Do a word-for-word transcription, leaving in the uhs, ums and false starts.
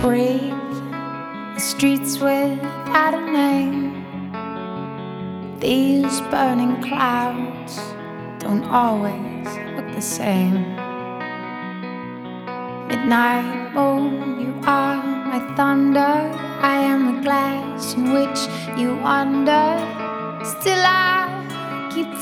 breathe the streets without a name. These burning clouds don't always look the same. Midnight moon, you are my thunder. I am the glass in which you wander. Still I keep